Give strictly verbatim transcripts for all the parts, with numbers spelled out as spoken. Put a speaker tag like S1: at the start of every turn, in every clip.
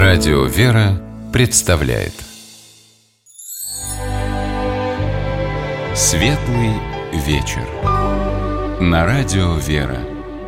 S1: Радио «Вера» представляет Светлый вечер на Радио «Вера».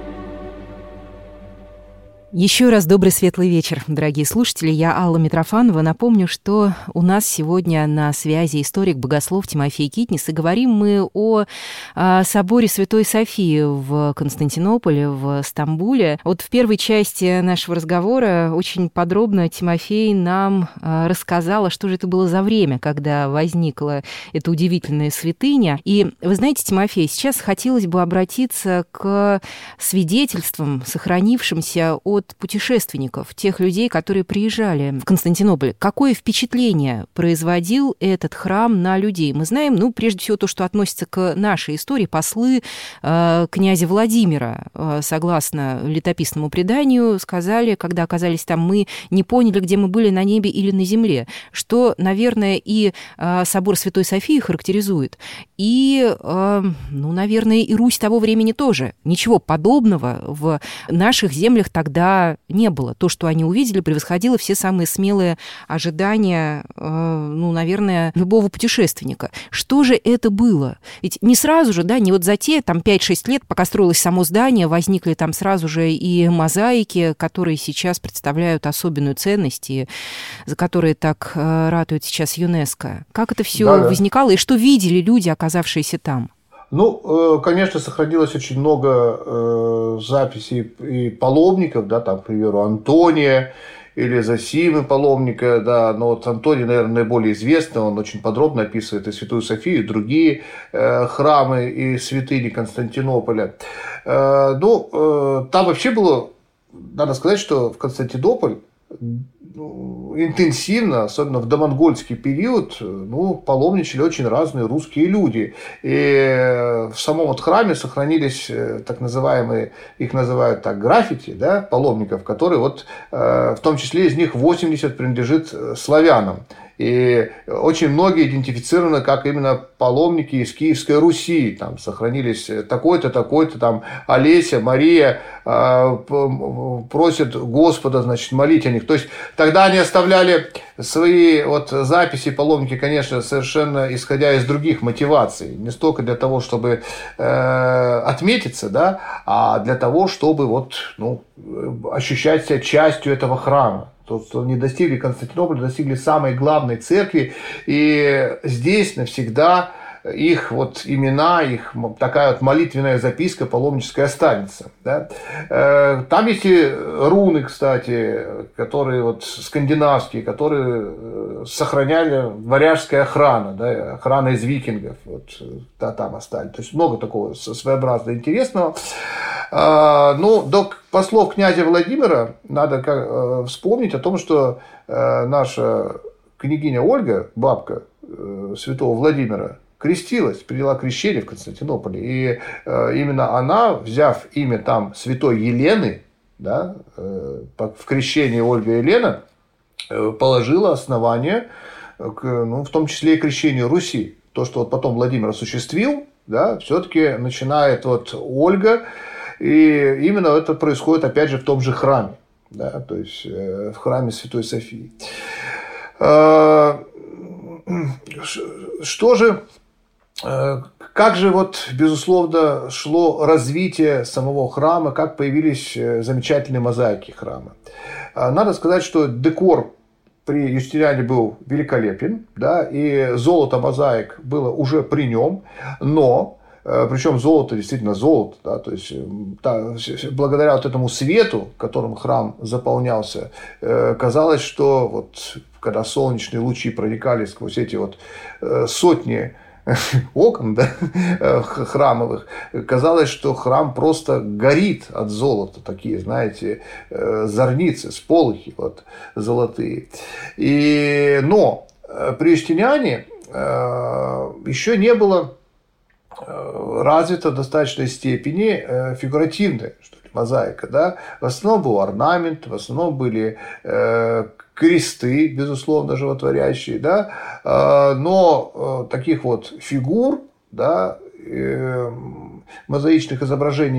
S2: Еще раз добрый светлый вечер, дорогие слушатели. Я Алла Митрофанова. Напомню, что у нас сегодня на связи историк-богослов Тимофей Китнис, и говорим мы о, о соборе Святой Софии в Константинополе, в Стамбуле. Вот в первой части нашего разговора очень подробно Тимофей нам рассказал, что же это было за время, когда возникла эта удивительная святыня. И вы знаете, Тимофей, сейчас хотелось бы обратиться к свидетельствам, сохранившимся от путешественников, тех людей, которые приезжали в Константинополь. Какое впечатление производил этот храм на людей? Мы знаем, ну, прежде всего, то, что относится к нашей истории, послы э, князя Владимира, э, согласно летописному преданию, сказали, когда оказались там, мы не поняли, где мы были, на небе или на земле, что, наверное, и э, собор Святой Софии характеризует, и, э, ну, наверное, и Русь того времени тоже. Ничего подобного в наших землях тогда не было. То, что они увидели, превосходило все самые смелые ожидания, э, ну, наверное, любого путешественника. Что же это было? Ведь не сразу же, да, не вот за те там пять-шесть лет, пока строилось само здание, возникли там сразу же и мозаики, которые сейчас представляют особенную ценность, и за которые так э, ратует сейчас ЮНЕСКО. Как это все да, возникало, и что видели люди, оказавшиеся там?
S3: Ну, конечно, сохранилось очень много э, записей и паломников, да, там, к примеру, Антония или Зосимы паломника, да, но вот Антоний, наверное, наиболее известный, он очень подробно описывает и Святую Софию, и другие э, храмы и святыни Константинополя. Э, ну, э, там вообще было, надо сказать, что в Константинополь интенсивно, особенно в домонгольский период, ну, паломничали очень разные русские люди. И в самом вот храме сохранились так называемые, их называют так, граффити, да, паломников, которые вот, в том числе из них восемьдесят принадлежит славянам. И очень многие идентифицированы как именно паломники из Киевской Руси. Там сохранились такой-то, такой-то, там Олеся, Мария э, просят Господа, значит, молить о них. То есть тогда они оставляли свои вот записи, паломники, конечно, совершенно исходя из других мотиваций. Не столько для того, чтобы э, отметиться, да, а для того, чтобы вот, ну, ощущать себя частью этого храма. То, что они достигли Константинополя, достигли самой главной церкви, и здесь навсегда их вот имена, их такая вот молитвенная записка паломническая останется. Да? Там есть и руны, кстати, которые вот скандинавские, которые сохраняли варяжская охрана, да, охрана из викингов, вот, да, там остались. То есть много такого своеобразного интересного. Ну, до послов князя Владимира надо вспомнить о том, что наша княгиня Ольга, бабка святого Владимира, крестилась, приняла крещение в Константинополе. И именно она, взяв имя там святой Елены, да, в крещении Ольга и Елена, положила основание, к, ну, в том числе и крещению Руси. То, что вот потом Владимир осуществил, да, все-таки начинает вот Ольга. И именно это происходит, опять же, в том же храме, да, то есть в храме Святой Софии. Что же, как же вот, безусловно, шло развитие самого храма, как появились замечательные мозаики храма? Надо сказать, что декор при Юстиниане был великолепен, да, и золото мозаик было уже при нем, но причем золото действительно золото, да, то есть да, благодаря вот этому свету, которым храм заполнялся, казалось, что вот когда солнечные лучи проникали сквозь эти вот сотни окон, да, храмовых, казалось, что храм просто горит от золота, такие, знаете, зорницы, сполохи вот золотые. И, но при Юстиниане еще не было развита в достаточной степени фигуративная, что ли, мозаика, да. В основном был орнамент, в основном были э, кресты, безусловно, животворящие, да, э, но э, таких вот фигур, да, э, мозаичных изображений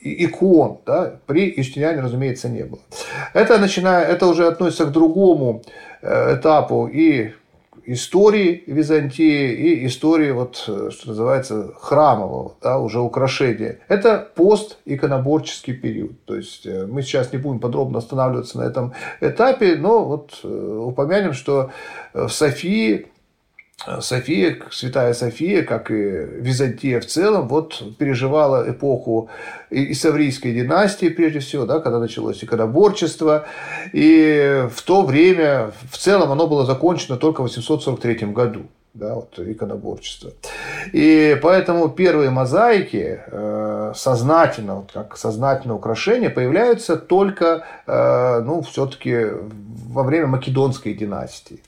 S3: икон, да, при Юстиниане, разумеется, не было. Это, начиная, это уже относится к другому этапу и истории Византии, и истории, вот, что называется, храмового, да, уже украшения. Это постиконоборческий период. То есть мы сейчас не будем подробно останавливаться на этом этапе, но вот упомянем, что в Софии, София, Святая София, как и Византия в целом, вот переживала эпоху Исаврийской династии, прежде всего, да, когда началось иконоборчество. И в то время в целом оно было закончено только в восемьсот сорок третьем году. Да, вот, иконоборчество. И поэтому первые мозаики э, сознательно, вот как сознательное украшение, появляются только э, ну, все-таки во время Македонской династии.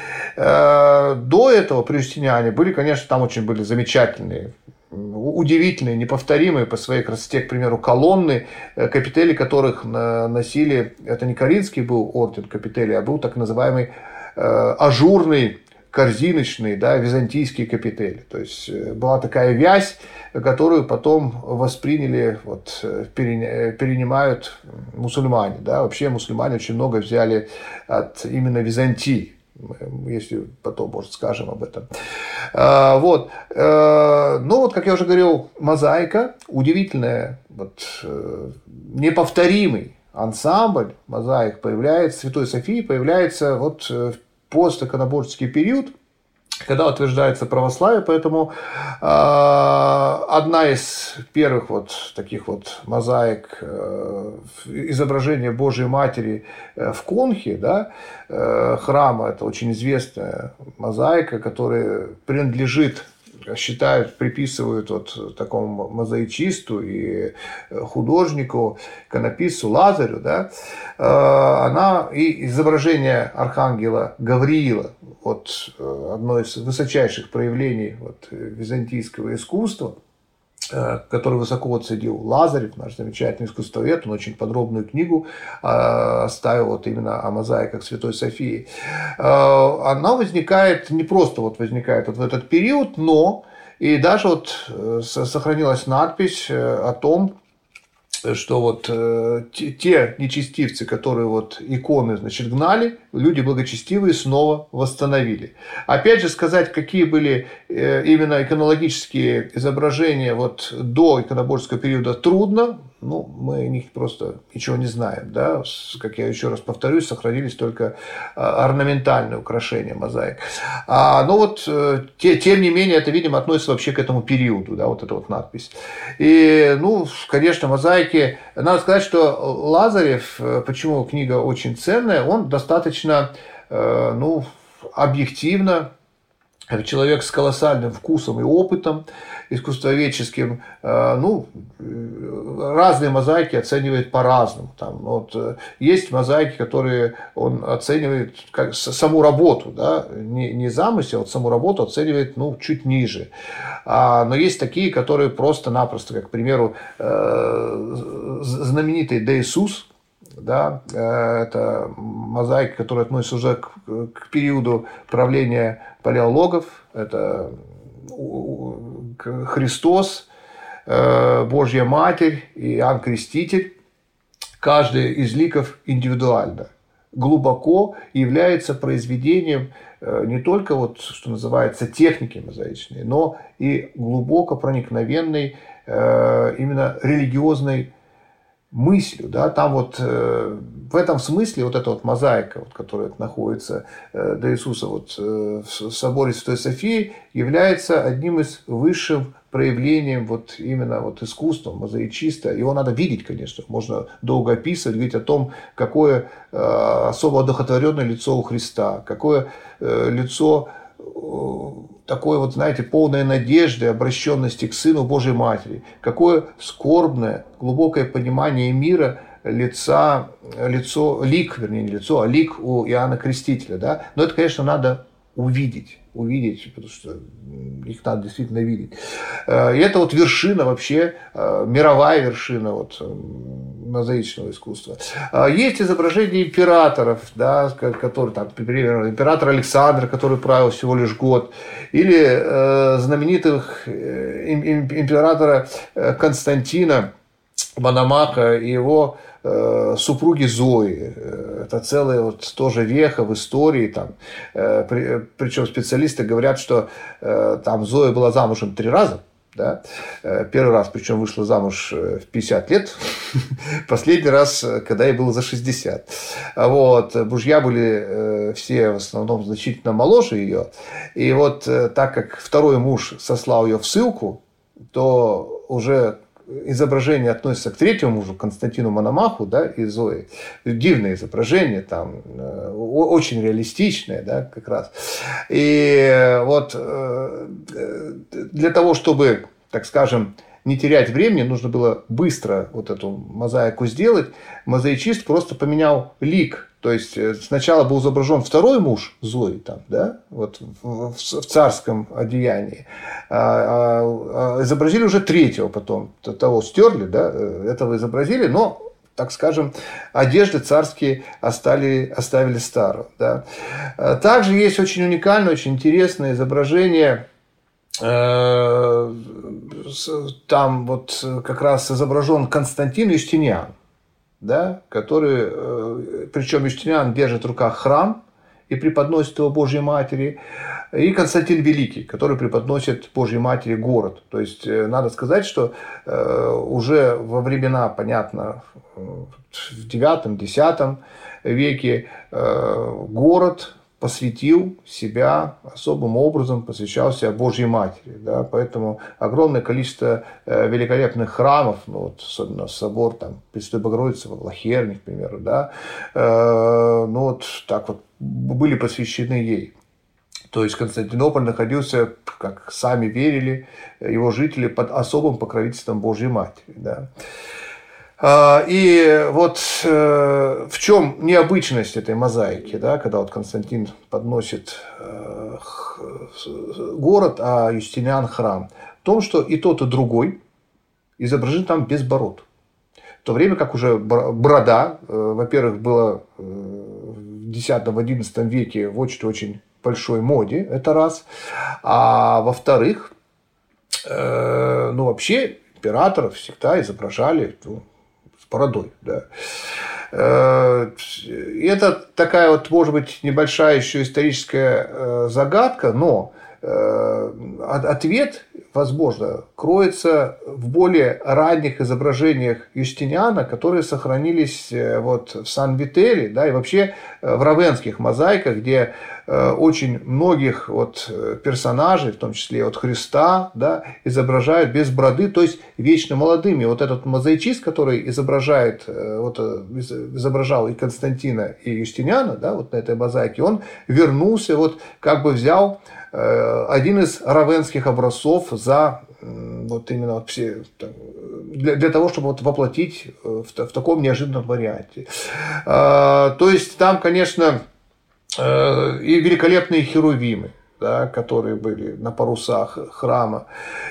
S3: Э, до этого при Юстиниане были, конечно, там очень были замечательные, удивительные, неповторимые по своей красоте, к примеру, колонны, капители которых носили, это не Коринфский был орден капителей, а был так называемый э, ажурный, корзиночные, да, византийские капители. То есть была такая вязь, которую потом восприняли, вот, перенимают мусульмане. Да. Вообще мусульмане очень много взяли от именно Византии. Если потом, может, скажем об этом. Вот. Ну, вот, как я уже говорил, мозаика, удивительная, вот, неповторимый ансамбль мозаик появляется, Святой Софии появляется вот в постиконоборческий период, когда утверждается православие, поэтому э, одна из первых вот таких вот мозаик э, изображения Божией Матери э, в конхе, да, э, храма, это очень известная мозаика, которая принадлежит, считают, приписывают вот такому мозаичисту и художнику, иконописцу Лазарю, да, она и изображение архангела Гавриила, вот одно из высочайших проявлений вот византийского искусства, который высоко оценил Лазарев, наш замечательный искусствовед, он очень подробную книгу оставил вот именно о мозаиках Святой Софии. Она возникает, не просто вот возникает вот в этот период, но и даже вот сохранилась надпись о том, что вот те нечестивцы, которые вот иконы, значит, гнали, люди благочестивые снова восстановили. Опять же, сказать, какие были именно иконологические изображения вот до иконоборческого периода, трудно. Ну, мы о них просто ничего не знаем. Да? Как я еще раз повторюсь, сохранились только орнаментальные украшения мозаик. А, но вот, те, тем не менее, это, видимо, относится вообще к этому периоду, да, вот эта вот надпись. И, ну, конечно, мозаики... Надо сказать, что Лазарев, почему книга очень ценная, он достаточно, ну, объективно, как человек с колоссальным вкусом и опытом искусствоведческим, ну, разные мозаики оценивает по-разному. Там, вот, есть мозаики, которые он оценивает как саму работу, да, не, не замысел, а саму работу оценивает, ну, чуть ниже. А, но есть такие, которые просто-напросто, как, к примеру, знаменитый Де Иисус, да, это мозаика, которая относится уже к, к периоду правления палеологов. Это Христос, Божья Матерь и Иоанн Креститель. Каждый из ликов индивидуально, глубоко является произведением не только, вот, что называется, техники мозаичной, но и глубоко проникновенной именно религиозной мыслью, да, там вот э, в этом смысле вот эта вот мозаика, вот, которая находится э, до Иисуса вот, э, в соборе Святой Софии, является одним из высших проявлением вот именно вот искусства мозаичиста. Его надо видеть, конечно, можно долго описывать, говорить о том, какое э, особо одухотворенное лицо у Христа, какое э, лицо такой вот, знаете, полной надежды, обращенности к Сыну Божьей Матери, какое скорбное, глубокое понимание мира лица, лицо, лик, вернее, не лицо, а лик у Иоанна Крестителя, да, но это, конечно, надо увидеть, увидеть, потому что их надо действительно видеть. И это вот вершина вообще, мировая вершина вот мозаичного искусства. Есть изображения императоров, да, которые, там, например, император Александр, который правил всего лишь год, или э, знаменитых императора Константина, Мономаха и его э, супруги Зои. Это целая вот тоже веха в истории. Там. Э, при, причем специалисты говорят, что э, там Зоя была замужем три раза. Да? Первый раз, причем вышла замуж в пятьдесят лет, последний раз, когда ей было за шестьдесят. Вот. Мужья были все в основном значительно моложе ее. И вот так как второй муж сослал ее в ссылку, то уже изображение относится к третьему мужу, Константину Мономаху, да, и Зои. Дивное изображение, там, очень реалистичное, да, как раз. И вот для того, чтобы, так скажем, не терять времени, нужно было быстро вот эту мозаику сделать. Мозаичист просто поменял лик. То есть сначала был изображен второй муж Зои, там, да, вот в царском одеянии, а, а, а изобразили уже третьего потом, того стерли, да, этого изобразили, но, так скажем, одежды царские оставили, оставили старую. Да. Также есть очень уникальное, очень интересное изображение. Там вот как раз изображен Константин Юстиниан, да, который, причем Юстиниан держит в руках храм и преподносит его Божьей Матери, и Константин Великий, который преподносит Божьей Матери город. То есть надо сказать, что уже во времена, понятно, в девятом-десятом веке город посвятил себя особым образом, посвящал себя Божьей Матери. Да? Поэтому огромное количество великолепных храмов, ну, вот, особенно собор там, Пресвятой Богородицы в Лахерне, к примеру, да? э, ну, вот так вот были посвящены ей. То есть Константинополь находился, как сами верили его жители, под особым покровительством Божьей Матери. Да? И вот в чем необычность этой мозаики, да, когда вот Константин подносит город, а Юстиниан храм, в том, что и тот, и другой изображены там без бород. В то время как уже борода, во-первых, была в десятом-одиннадцатом веке в очень-очень большой моде, это раз, а во-вторых, ну вообще императоров всегда изображали, ну, с бородой, да. Это такая вот, может быть, небольшая еще историческая загадка, но ответ, возможно, кроется в более ранних изображениях Юстиниана, которые сохранились вот в Сан-Вителле, да, и вообще в равенских мозаиках, где очень многих вот персонажей, в том числе от Христа, да, изображают без бороды, то есть вечно молодыми. Вот этот мозаичист, который изображает, вот, изображал и Константина, и Юстиниана, да, вот на этой мозаике, он вернулся, вот как бы взял один из равенских образцов за вот именно вот все, для, для того, чтобы вот воплотить в, в таком неожиданном варианте. То есть там, конечно, и великолепные херувимы, да, которые были на парусах храма.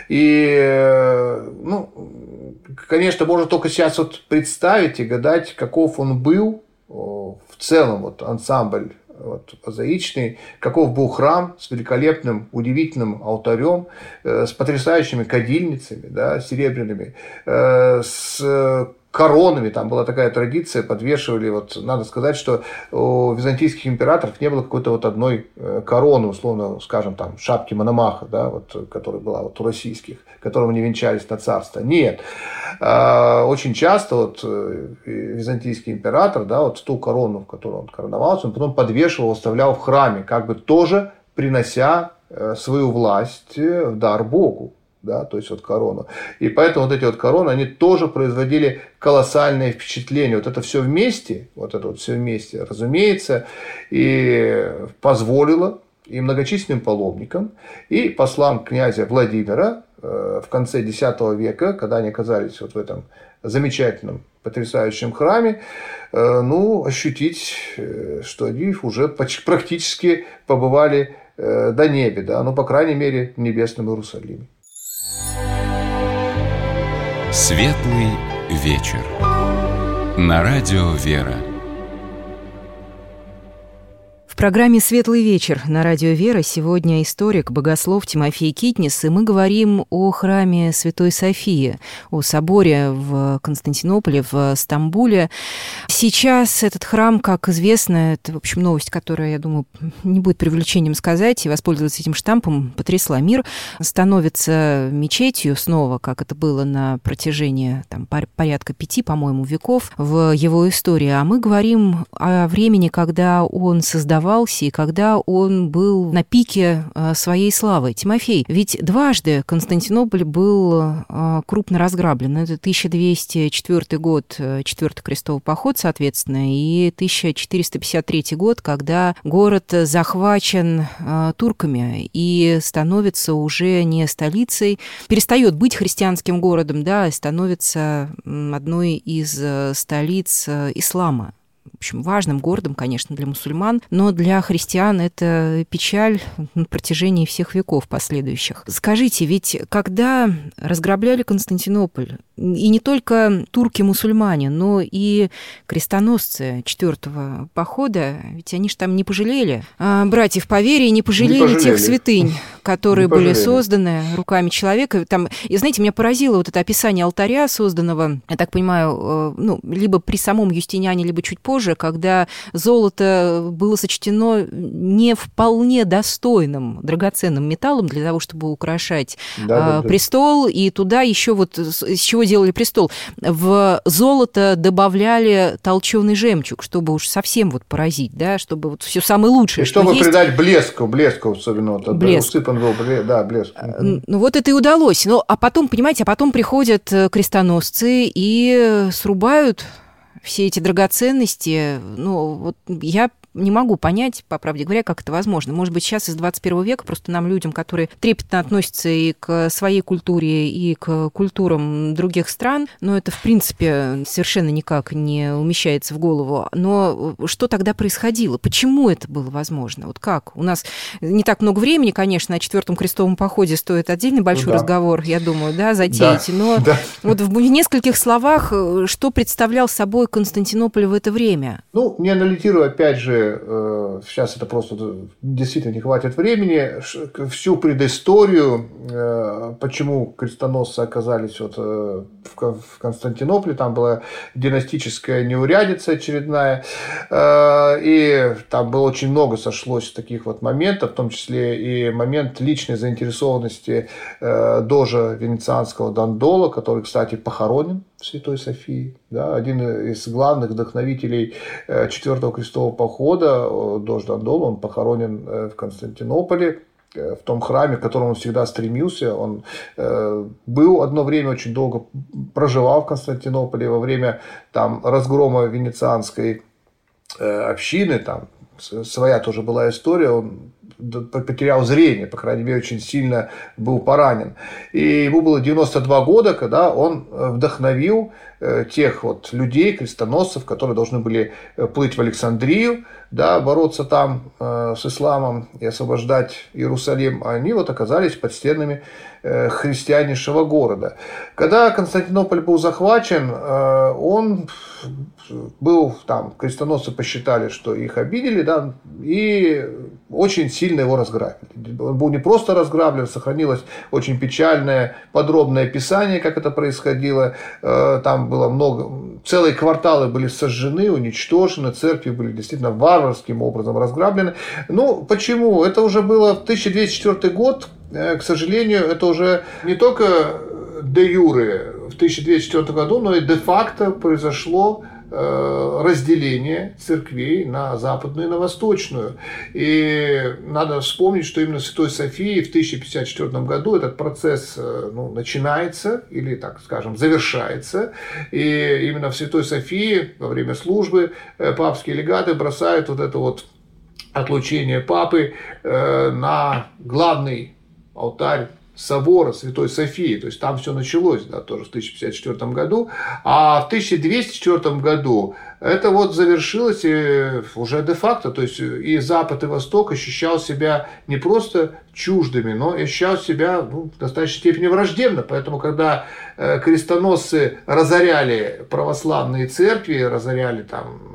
S3: И, ну, конечно, можно только сейчас вот представить и гадать, каков он был в целом, вот ансамбль вот, мозаичный, каков был храм с великолепным, удивительным алтарем, э, с потрясающими кадильницами, да, серебряными, э, с коронами. Там была такая традиция, подвешивали, вот, надо сказать, что у византийских императоров не было какой-то вот одной короны, условно, скажем, там, шапки Мономаха, да, вот, которая была вот у российских, которым они венчались на царство. Нет. Очень часто вот византийский император, да, вот ту корону, в которую он короновался, он потом подвешивал, оставлял в храме, как бы тоже принося свою власть в дар Богу. Да, то есть вот корону. И поэтому вот эти вот короны, они тоже производили колоссальное впечатление. Вот это все вместе, вот это вот все вместе, разумеется, и позволило и многочисленным паломникам, и послам князя Владимира в конце десятого века, когда они оказались вот в этом замечательном, потрясающем храме, ну, ощутить, что они уже практически побывали до неба, да, ну, по крайней мере, в небесном Иерусалиме.
S1: Светлый вечер. На радио «Вера».
S2: В программе «Светлый вечер» на радио «Вера» сегодня историк, богослов Тимофей Китнис, и мы говорим о храме Святой Софии, о соборе в Константинополе, в Стамбуле. Сейчас этот храм, как известно, это, в общем, новость, которая, я думаю, не будет преувеличением сказать, и воспользоваться этим штампом потрясла мир, становится мечетью снова, как это было на протяжении там, порядка пяти, по-моему, веков в его истории. А мы говорим о времени, когда он создавал и когда он был на пике своей славы. Тимофей, ведь дважды Константинополь был крупно разграблен. Это тысяча двести четвёртый год, Четвёртый крестовый поход, соответственно, и тысяча четыреста пятьдесят третий год, когда город захвачен турками и становится уже не столицей, перестает быть христианским городом, да, и становится одной из столиц ислама. В общем, важным городом, конечно, для мусульман, но для христиан это печаль на протяжении всех веков последующих. Скажите, ведь когда разграбляли Константинополь, и не только турки-мусульмане, но и крестоносцы Четвёртого похода, ведь они же там не пожалели а братьев по вере, не пожалели, не пожалели тех святынь, которые были созданы руками человека. Там, и знаете, меня поразило вот это описание алтаря, созданного, я так понимаю, ну, либо при самом Юстиниане, либо чуть позже, когда золото было сочтено не вполне достойным, драгоценным металлом для того, чтобы украшать да, а, да, престол, да. И туда еще вот из чего делали престол? В золото добавляли толченый жемчуг, чтобы уж совсем вот поразить, да, чтобы вот все самое лучшее,
S3: и что
S2: чтобы
S3: есть. Придать блеску, блеску особенно, вот, блеск. Усыпан был, да, блеск.
S2: Ну вот это и удалось. Ну, а потом, понимаете, а потом приходят крестоносцы и срубают все эти драгоценности. Ну, вот я не могу понять, по правде говоря, как это возможно. Может быть, сейчас из двадцать первого века просто нам, людям, которые трепетно относятся и к своей культуре, и к культурам других стран, но это, в принципе, совершенно никак не умещается в голову. Но что тогда происходило? Почему это было возможно? Вот как? У нас не так много времени, конечно, о Четвёртом крестовом походе стоит отдельный большой да. разговор, я думаю, да, затеять. Да. Но да. вот в нескольких словах, что представлял собой Константинополь в это время?
S3: Ну, не анализируя, опять же, сейчас это просто действительно не хватит времени, всю предысторию, почему крестоносцы оказались вот в Константинополе, там была династическая неурядица очередная, и там было очень много сошлось таких вот моментов, в том числе и момент личной заинтересованности дожа венецианского Дандоло, который, кстати, похоронен в Святой Софии, да, один из главных вдохновителей Четвёртого крестового похода, дож Дандоло, он похоронен в Константинополе, в том храме, к которому он всегда стремился. Он был одно время, очень долго проживал в Константинополе во время там, разгрома венецианской общины, там своя тоже была история, он потерял зрение, по крайней мере, очень сильно был поранен. И ему было девяносто два года, когда он вдохновил тех вот людей, крестоносцев, которые должны были плыть в Александрию, да, бороться там э, с исламом и освобождать Иерусалим, а они вот оказались под стенами э, христианнейшего города. Когда Константинополь был захвачен, э, он был там, крестоносцы посчитали, что их обидели, да, и очень сильно его разграбили. Он был не просто разграблен, сохранилось очень печальное, подробное описание, как это происходило. Э, там было много, целые кварталы были сожжены, уничтожены, церкви были действительно варварским образом разграблены. Ну, почему? Это уже было в тысяча двести четвёртый год, к сожалению, это уже не только де юре в тысяча двести четвёртом году, но и де-факто произошло разделение церквей на западную и на восточную. И надо вспомнить, что именно в Святой Софии в тысяча пятьдесят четвёртом году этот процесс ну, начинается или, так скажем, завершается. И именно в Святой Софии во время службы папские легаты бросают вот это вот отлучение папы на главный алтарь собора Святой Софии, то есть там все началось, да, тоже в тысяча пятьдесят четвёртом году, а в тысяча двести четвёртом году это вот завершилось уже де-факто, то есть и Запад, и Восток ощущал себя не просто чуждыми, но ощущал себя ну, в достаточной степени враждебно, поэтому когда крестоносцы разоряли православные церкви, разоряли там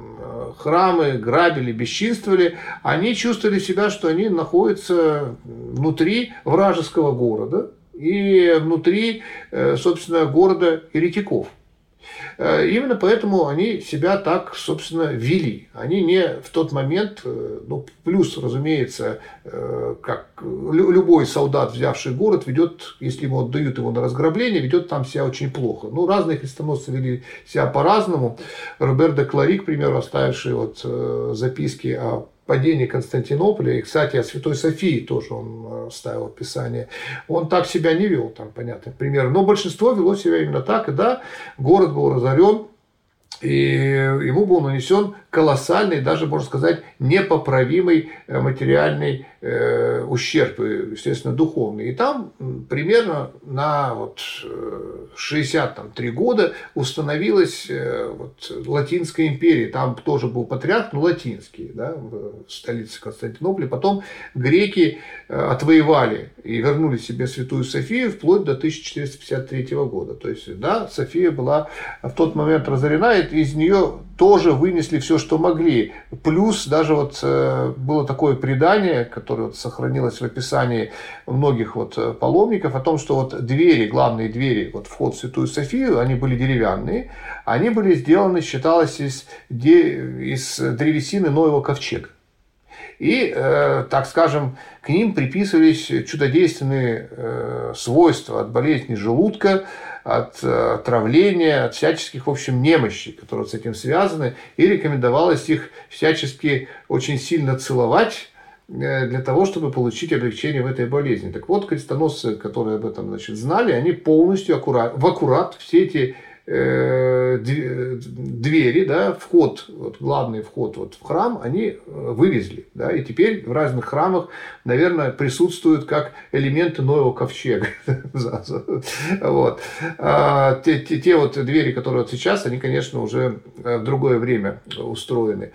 S3: храмы, грабили, бесчинствовали, они чувствовали себя, что они находятся внутри вражеского города и внутри, собственно, города еретиков. Именно поэтому они себя так, собственно, вели. Они не в тот момент, ну, плюс, разумеется, как любой солдат, взявший город, ведет, если ему отдают его на разграбление, ведет там себя очень плохо. Ну, разные крестоносцы вели себя по-разному. Робер де Клари, к примеру, оставивший вот записки о падении Константинополя, и, кстати, о Святой Софии тоже он ставил описание, он так себя не вел, там, понятно, пример. Но большинство вело себя именно так, и да, город был разорен, и ему был нанесен колоссальный, даже, можно сказать, непоправимый материальный э, ущерб, естественно, духовный. И там примерно на вот, шестьдесят три года установилась э, вот, Латинская империя. Там тоже был патриарх, но латинский, да, в столице Константинополя. Потом греки отвоевали и вернули себе Святую Софию вплоть до тысяча четыреста пятьдесят третьего года. То есть, да, София была в тот момент разорена, и из нее тоже вынесли все, что могли. Плюс даже вот было такое предание, которое вот сохранилось в описании многих вот паломников, о том, что вот двери, главные двери, вот вход в Святую Софию, они были деревянные, они были сделаны, считалось, из, из древесины Ноева ковчега. И, э, так скажем, к ним приписывались чудодейственные э, свойства от болезни желудка, от э, отравления, от всяческих, в общем, немощей, которые с этим связаны. И рекомендовалось их всячески очень сильно целовать э, для того, чтобы получить облегчение в этой болезни. Так вот, крестоносцы, которые об этом, значит, знали, они полностью аккурат, в аккурат все эти двери, да, вход, вот, главный вход вот в храм, они вывезли. Да, и теперь в разных храмах, наверное, присутствуют как элементы Ноева ковчега. Вот. А те, те, те вот двери, которые вот сейчас, они, конечно, уже в другое время устроены.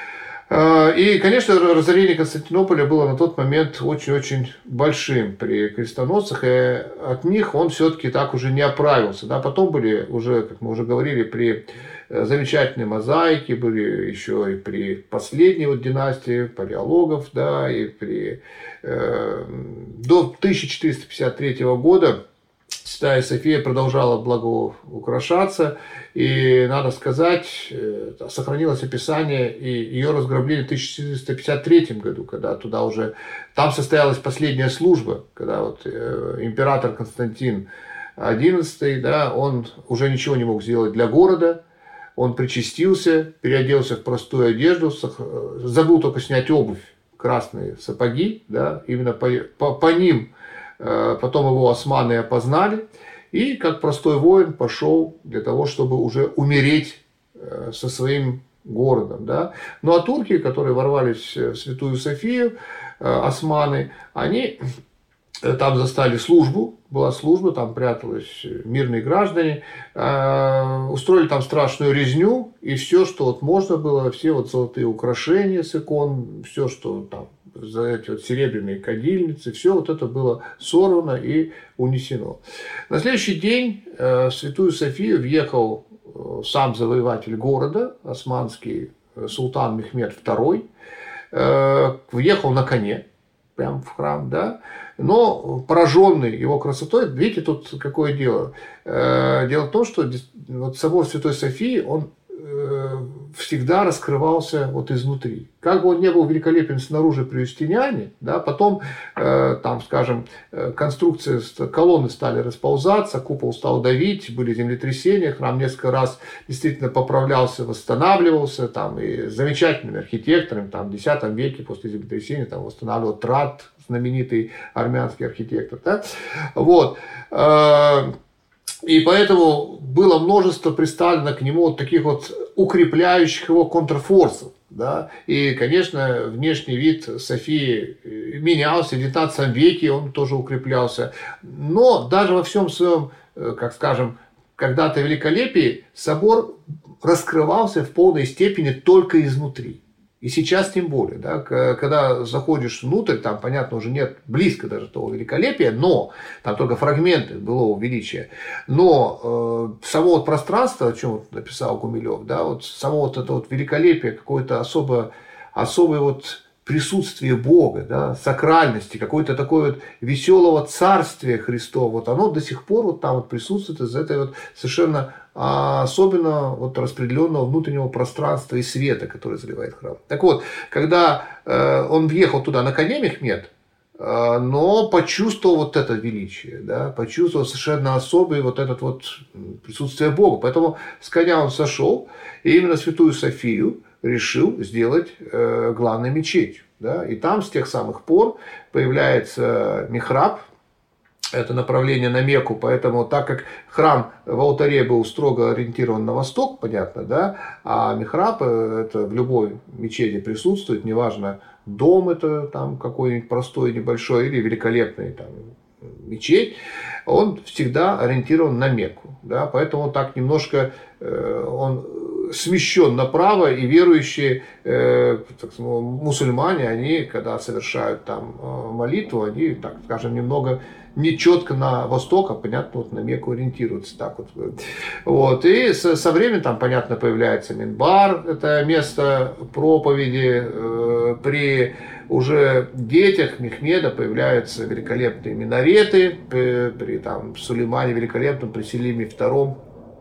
S3: И, конечно, разорение Константинополя было на тот момент очень-очень большим при крестоносцах, и от них он все-таки так уже не оправился. Да, потом были уже, как мы уже говорили, при замечательной мозаике, были еще и при последней вот династии палеологов, да, и при, э, до тысяча четыреста пятьдесят третьего года Святая София продолжала благоукрашаться, и, надо сказать, сохранилось описание и ее разграбление в тысяча четыреста пятьдесят третьем году, когда туда уже, там состоялась последняя служба, когда вот император Константин одиннадцатый, да, он уже ничего не мог сделать для города, он причастился, переоделся в простую одежду, забыл только снять обувь, красные сапоги, да, именно по, по, по ним потом его османы опознали, и как простой воин пошел для того, чтобы уже умереть со своим городом. Да. Ну а турки, которые ворвались в Святую Софию, османы, они там застали службу, была служба, там прятались мирные граждане, устроили там страшную резню, и все, что вот можно было, все вот золотые украшения с икон, все, что там, за эти вот серебряные кадильницы, все вот это было сорвано и унесено. На следующий день в Святую Софию въехал сам завоеватель города, османский султан Мехмед второй, въехал на коне прямо в храм, да, но пораженный его красотой, видите, тут какое дело. Дело в том, что вот собор Святой Софии, он всегда раскрывался вот изнутри. Как бы он не был великолепен снаружи при Юстиниане, да, потом, э, там, скажем, конструкции, колонны стали расползаться, купол стал давить, были землетрясения, храм несколько раз действительно поправлялся, восстанавливался, там, и замечательными архитекторами, там, в десятом веке после землетрясения там, восстанавливал Трат, знаменитый армянский архитектор. Да? Вот. И поэтому было множество представлено к нему вот таких вот укрепляющих его контрфорсов. Да? И, конечно, внешний вид Софии менялся, в девятнадцатом веке он тоже укреплялся. Но даже во всем своем, как скажем, когда-то великолепии, собор раскрывался в полной степени только изнутри. И сейчас тем более, да, когда заходишь внутрь, там, понятно, уже нет близко даже того великолепия, но там только фрагменты былого величия. Но э, само вот пространство, о чем вот написал Гумилев, да, вот само вот это вот великолепие, какое-то особо, особое вот присутствие Бога, да, сакральности, какое-то такое вот веселого царствия Христова, вот оно до сих пор вот там вот присутствует из этой вот совершенно особенно вот распределенного внутреннего пространства и света, который заливает храм. Так вот, когда э, он въехал туда на коне Мехмед, э, но почувствовал вот это величие, да, почувствовал совершенно особый вот этот вот присутствие Бога. Поэтому с коня он сошел, и именно Святую Софию решил сделать э, главной мечетью. Да, и там с тех самых пор появляется михраб, это направление на Мекку, поэтому так как храм в алтаре был строго ориентирован на восток, понятно, да, а михраб это в любой мечети присутствует, неважно, дом это там какой-нибудь простой, небольшой или великолепный там мечеть, он всегда ориентирован на Мекку, да, поэтому так немножко э, он смещен направо, и верующие э, так сказать, мусульмане, они, когда совершают там молитву, они, так скажем, немного не четко на восток, а понятно, вот на Мекку ориентируются. Так вот. Вот. И со, со временем там, понятно, появляется минбар, это место проповеди. Э, при уже детях Мехмеда появляются великолепные минареты, при, при там, Сулеймане великолепном, при Селиме втором,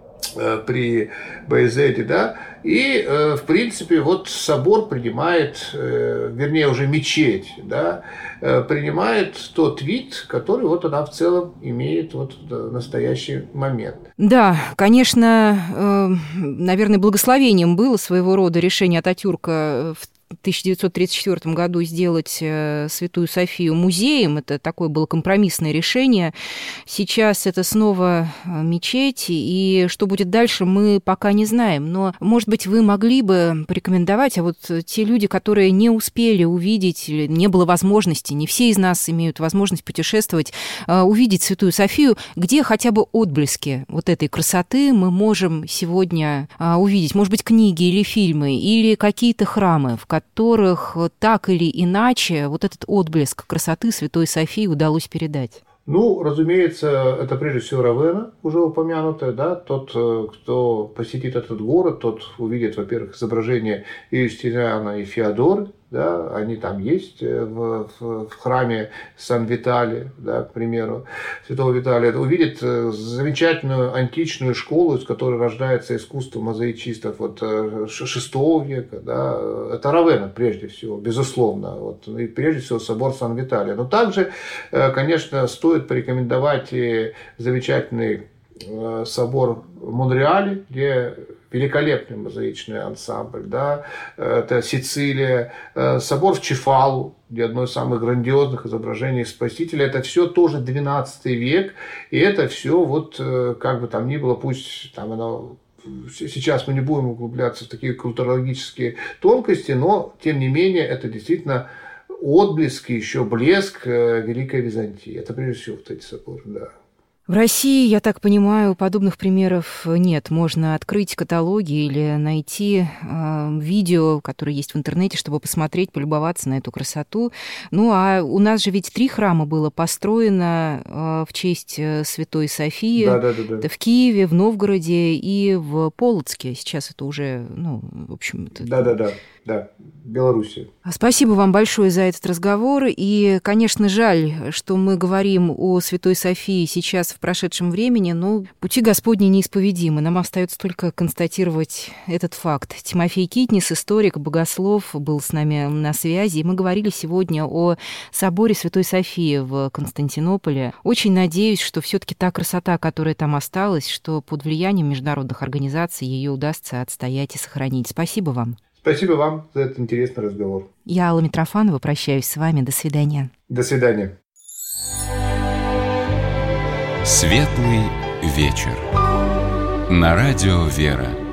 S3: при Баязиде, да, и, в принципе, вот собор принимает, вернее, уже мечеть, да, принимает тот вид, который вот она в целом имеет вот в настоящий момент.
S2: Да, конечно, наверное, благословением было своего рода решение Ататюрка в тысяча девятьсот тридцать четвёртом году сделать Святую Софию музеем. Это такое было компромиссное решение. Сейчас это снова мечеть, и что будет дальше, мы пока не знаем. Но, может быть, вы могли бы порекомендовать, а вот те люди, которые не успели увидеть, не было возможности, не все из нас имеют возможность путешествовать, увидеть Святую Софию, где хотя бы отблески вот этой красоты мы можем сегодня увидеть? Может быть, книги или фильмы, или какие-то храмы, в которых которых так или иначе вот этот отблеск красоты Святой Софии удалось передать?
S3: Ну, разумеется, это прежде всего Равенна, уже упомянутая, да, тот, кто посетит этот город, тот увидит, во-первых, изображение и Юстиниана, и Феодоры, да, они там есть в, в, в храме Сан-Виталий, да, к примеру, Святого Виталия, увидит замечательную античную школу, из которой рождается искусство мозаичистов вот шестого века, да, это Равенна прежде всего, безусловно, вот, и прежде всего собор Сан-Виталия. Но также, конечно, стоит порекомендовать и замечательный собор в Монреале, где великолепный мозаичный ансамбль, да, это Сицилия, собор в Чефалу, где одно из самых грандиозных изображений Спасителя, это все тоже двенадцатый век, и это все вот, как бы там ни было, пусть там оно, сейчас мы не будем углубляться в такие культурологические тонкости, но, тем не менее, это действительно отблеск, еще блеск Великой Византии, это прежде всего вот эти соборы, да.
S2: В России, я так понимаю, подобных примеров нет. Можно открыть каталоги или найти э, видео, которые есть в интернете, чтобы посмотреть, полюбоваться на эту красоту. Ну, а у нас же ведь три храма было построено э, в честь Святой Софии.
S3: Да, да, да, да.
S2: Это в Киеве, в Новгороде и в Полоцке. Сейчас это уже, ну, в общем... Это...
S3: Да, да, да. Да, Белоруссия.
S2: Спасибо вам большое за этот разговор. И, конечно, жаль, что мы говорим о Святой Софии сейчас в прошедшем времени, но пути Господни неисповедимы. Нам остается только констатировать этот факт. Тимофей Китнис, историк, богослов, был с нами на связи. И мы говорили сегодня о соборе Святой Софии в Константинополе. Очень надеюсь, что все-таки та красота, которая там осталась, что под влиянием международных организаций ее удастся отстоять и сохранить. Спасибо вам.
S3: Спасибо вам за этот интересный разговор.
S2: Я, Алла Митрофанова, прощаюсь с вами. До свидания.
S3: До свидания.
S1: Светлый вечер. На радио «Вера».